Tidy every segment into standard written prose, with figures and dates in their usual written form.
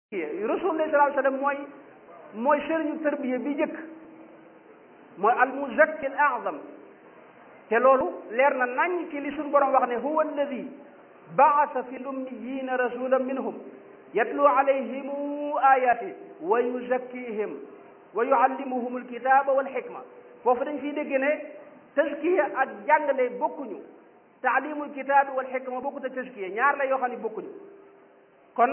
rasulullah sallallahu alayhi wasallam mooy sëriñu tërbiya bi njëkk mooy al muzakki al a'zam te loolu leer na naññ ci li suñu borom wax ne huwa alladi ba'atha fi lummiyina rasulan minhum yatlu alayhim ayati wa yuzakkihim wa yuallimuhum alkitaba wal hikma foofu dañ fiy dégg ne tazkiya ak jàngale bokkuñu taalimul kitabi wal hikma bokkut ak tazkiya ñaar la yoo xam ne bokkuñu kon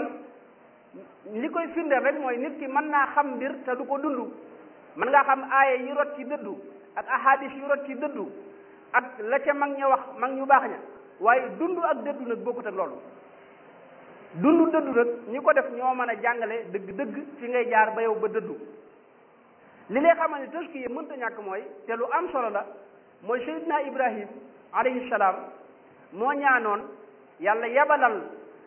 li koy firndeel rek mooy nit ki mën naa xam mbir te du ko dund mën ngaa xam aaya yi rot ci dëddu ak ahadis yi rot ci dëddu ak la ca mag ña wax mag ñu baax ña waaye dund ak dëddu nag bokkut ak loolu dund dëddu nag ñi ko def ñoo mën a jàngale dëgg-dëgg fi ngay jaar ba yow ba dëddu li lay xamal ne tazkiya mënta ñàkk mooy te lu am solo la mooy Seydina Ibrahim alayhi salaam moo ñaanoon yàlla yabalal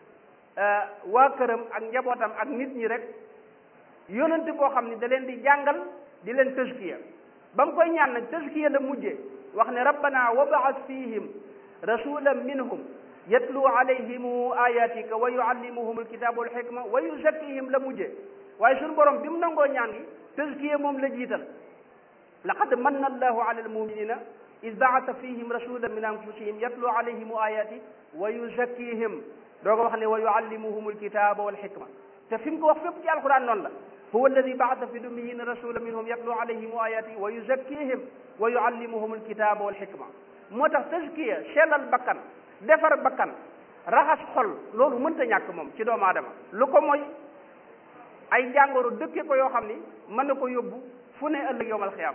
waa këram ak njabootam ak nit ñi rek yónnante boo xam ne da leen di jàngal di leen tazkiya ba mu koy ñaan nag tazkiya la mujje wax ne rabbana wab'ath fihim rasulan minhum yatlu alayhim ayatika wa yuallimuhum alkitaba wal hikma wa yuzakkihim la mujje waaye suñu borom bi mu nangoo ñaan gi tazkiya moom la jiital laqad manna allahu ala almuminina id ba'atha fihim rasulan min anfusihim yatlu alayhim ayati wa yuzakkihim doo ko wax ne wa yuallimuhum alkitaba wal hikma te fi mu ko wax fépp ci alquran noonu la huwa alladi ba'atha fi lummiyina rasulan minhum yatlu alayhim ayati wa yuzakkihim wa yuallimuhum alkitaba wal hikma moo tax tazkiya sellal bakkan defar bakkan raxas xol loolu mënta ñàkk moom ci doomu aadama lu ko mooy ay jàngoro dëkke ko yoo xam ni mën na ko yóbbu fu ne ëllëg yowmal xiyaam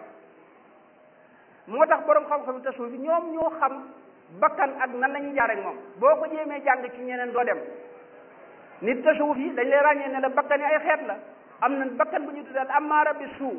moo tax borom xam-xam tasawuf bi ñoom ñoo xam bakkan ak nan la ñuy jaar ak moom boo ko jéemee jàng ci ñeneen doo dem nit tasawuf yi dañ lay ràññee ne la bakkan yi ay xeet la am na bakkan bu ñu tuddal amaara bi suu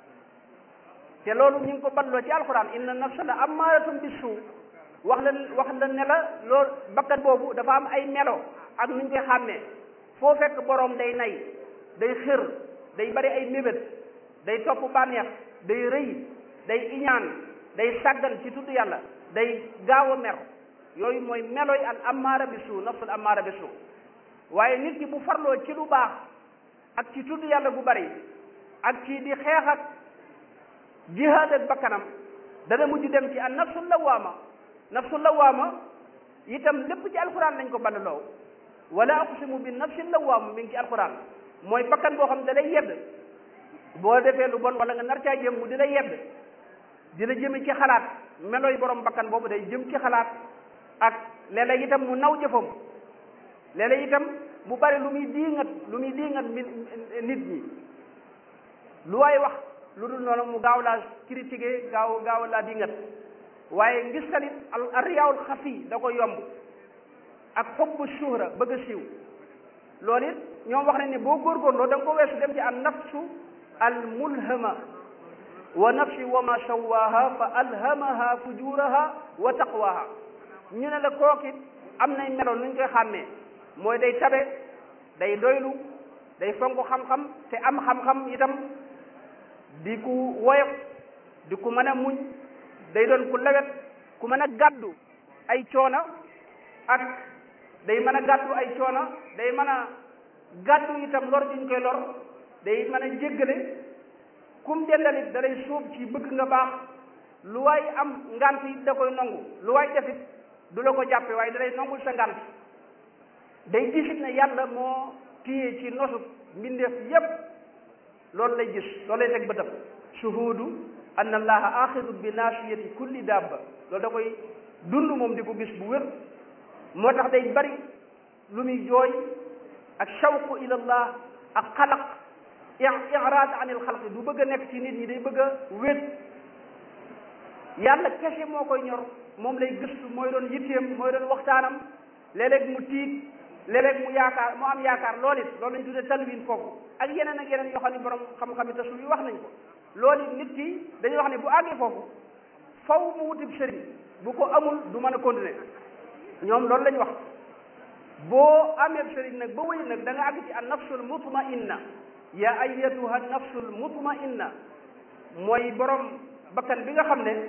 te loolu ñu ngi ko balloo ci alxuraan inna nafsa la amaaratun bi suu wax la ne la loolu bakkan boobu dafa am ay melo ak nuñ koy xàmmee foo fekk borom day nay day xër day bari ay mébét day topp bànneex day rëy day iñaan day sàggan ci tudd yàlla day gaaw a mer yooyu mooy meloy al amaara bi suu nafsul amaara bi suu waaye nit ki bu farloo ci lu baax ak ci tudd yàlla gu bari ak ci di xeex ak jihaad ak bakkanam dana mujj dem ci an nafsul lawaama nafsul lawaama itam lépp ci alquran lañ ko bandaloo wala aqsimu bi nafsil lawaama mi ngi ci alquran mooy bakkan boo xam ne da lay yedd boo defee lu bon wala nga nar caa jëm mu di la yedd di la jëme ci xalaat melooy borom bakkan boobu day jëm ci xalaat ak léeg-léeg itam mu naw jëfam léeg-léeg itam mu bari lu muy diingat nit ñi lu waay wax lu dul noonu mu gaaw laa critiquer gaaw laa diingat waaye ngis talit al riyaawul xafi da ko yomb ak xubbu shuhra bëgg a siiw loolu it ñoom wax nañ ne boo góorgóorloo da nga ko weesu dem ci an nafsu al mulhama wa nafsi wa ma sawaaha fa alhamaha fujuraha wa taqwaha ñu ne la kookit am nay melo nuñ koy xàmmee mooy day tabe day doylu day fonk xam-xam te am xam-xam itam di ku woyof di ku mën a muñ day doon ku lewet ku mën a gàddu ay coona ak day mën a gàddu ay coona day mën a gàddu itam lor diñ koy lor day mën a jéggale kum dendalit da lay suub ci bëgg nga baax lu waay am ngant it da koy nangu lu waay defit du la ko jàppe waaye da lay nangul sa ngant day gisit ne yàlla moo téye ci nosu mbindeef yépp loolu lay gis loolu lay teg bëtam shuhudu anna allaha axidu bi nasiyati kulli dabba loolu da koy dund moom di ko gis bu wér moo tax day bari lu muy jooy ak shawqu ila allah ak xalaq iraad anil xalqi du bëgg a nekk ci nit ñi day bëgg a wéet yàlla kese moo koy ñor moom lay gëstu mooy doon yitteem mooy doon waxtaanam léeg-léeg mu tiit léeg-léeg mu am yaakaar loolu it loolu lañ tuddee talwin foofu ak yeneen yoo xam ne borom xam-xam tasu yi wax nañ ko loolu it nit ki dañuy wax ne bu àggee foofu faw mu wutib sëriñ bu ko amul du mën a continuer ñoom loolu lañ wax boo amee sëriñ nag ba wéy nag da nga àgg ci an nafsul mutmainna ya ayyatuha nafsul mutmainna mooy borom bakkan bi nga xam ne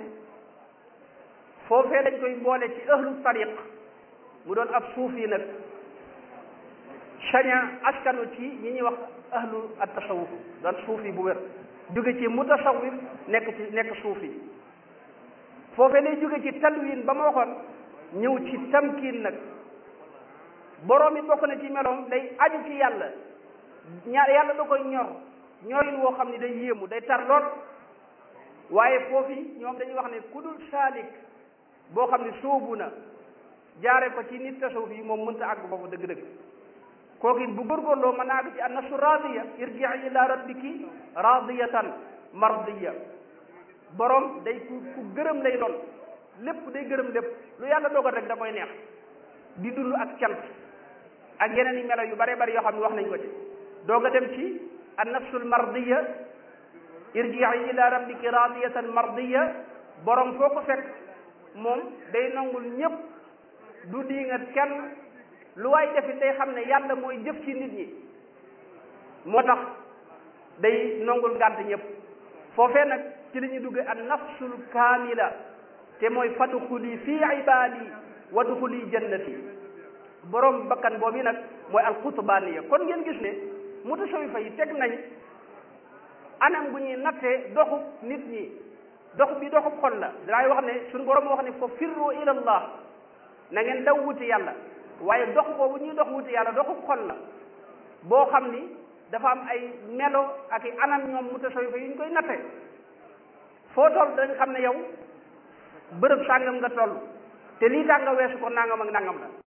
foofee dañ koy boole ci ahlu tariq mu doon ab suufi nag chaña askanu ci ñi ñuy wax ahlu at tasawuf doon suufi bu wér jóge ci mutasawif nekk suufi foofee lay jóge ci talwin ba ma waxoon ñëw ci tamkin nag boroom it bokk na ci meloom day aju ci yàlla yàlla da koy ñorin woo xam ne day yéemu day tar lool waaye foofi ñoom dañuy wax ne ku dul saalik boo xam ne sóobu na jaare ko ci nit tasawuf yi moom mënta àgg foofu dëgg-dëgg kooku it bu góorgóorloo mën naa àgg ci annasu radiya irji'i ila rabbiki radiyatan mardiya borom day ku gërëm lay doon lépp day gërëm lépp lu yàlla dogal rek da koy neex di dund ak cant ak yeneen i melo yu bare bari yoo xam ne wax nañ ko ci doog a dem ci annafsul mardiya irji'i ila rabbiki radiyatan mardiya borom foo ko fekk moom day nangul ñëpp du diingat kenn lu waay defit day xam ne yàlla mooy jëf ci nit ñi moo tax day nangul ngànt ñëpp foofee nag ci li ñuy dugge an nafsul kaamila te mooy fadxuli fii ibaadi wadxuli jannati borom bakkan boobu nag mooy alxutbaaniya kon ngeen gis ne mutasawifa yi teg nañ anam gu ñuy nattee doxub nit ñi dox bi doxub xol la danaay wax ne suñu borom wax ne fa firru ila allah na ngeen daw wuti yàlla waaye dox boobu ñuy dox wuti yàlla doxub xol la boo xam ni dafa am ay melo ak i anam ñoom mutasawifa yi ñu koy natte foo toll dañ xam ne yow bërëb sàngam nga toll te lii tax nga weesu ko nangam ak nangam la